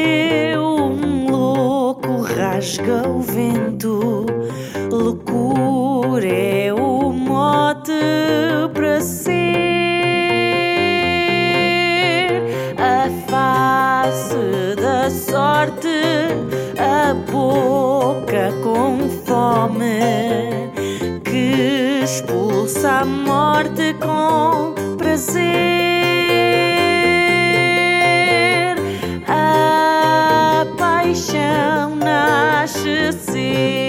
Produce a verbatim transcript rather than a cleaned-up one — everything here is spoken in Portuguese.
um louco rasga o vento. Loucura é o mote para ser a face da sorte, a boca com fome que expulsa a morte com prazer. A paixão nasce cedo.